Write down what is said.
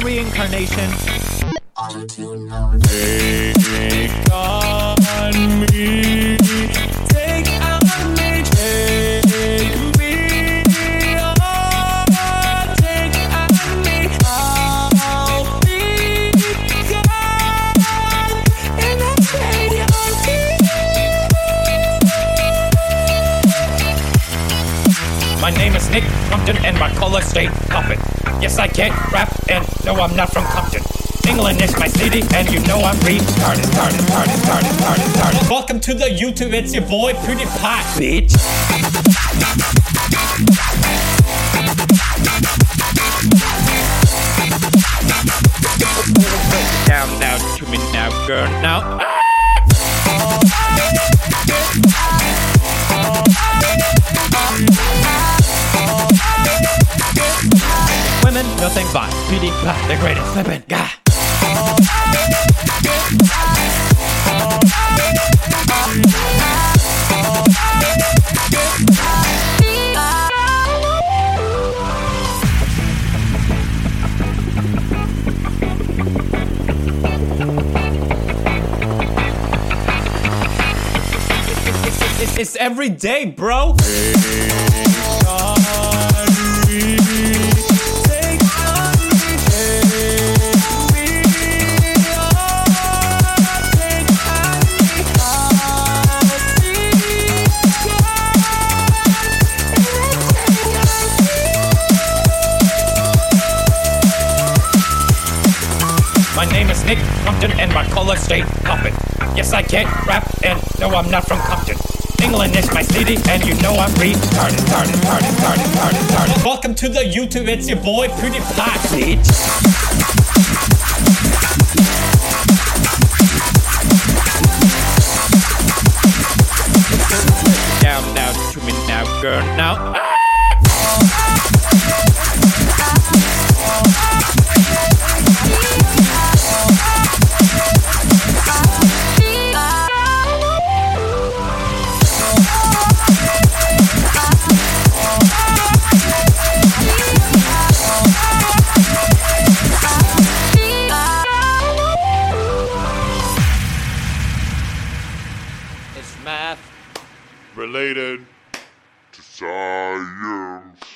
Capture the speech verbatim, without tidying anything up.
reincarnation. Take on me, take on me, take me on, take on me. I'll be gone in the radio. My name is Nick Compton and my color state Compton. Yes, I can't rap and no, I'm not from Compton. England is my city and you know I'm retarded, retarded, retarded, retarded, retarded, retarded. Welcome to the YouTube, it's your boy PewDiePie, bitch. Down now to me now, girl, now. Women, nothing but PewDiePie, the greatest flippin' guy. It's, it's every day, bro. My name is Nick Compton and my color state Compton. Yes, I can't rap and no, I'm not from Compton. England is my city and you know I'm retarded, retarded, retarded, retarded, retarded, retarded. Welcome to the YouTube, it's your boy PewDiePie, bitch. Down now to me now, girl, now. It's math related to science.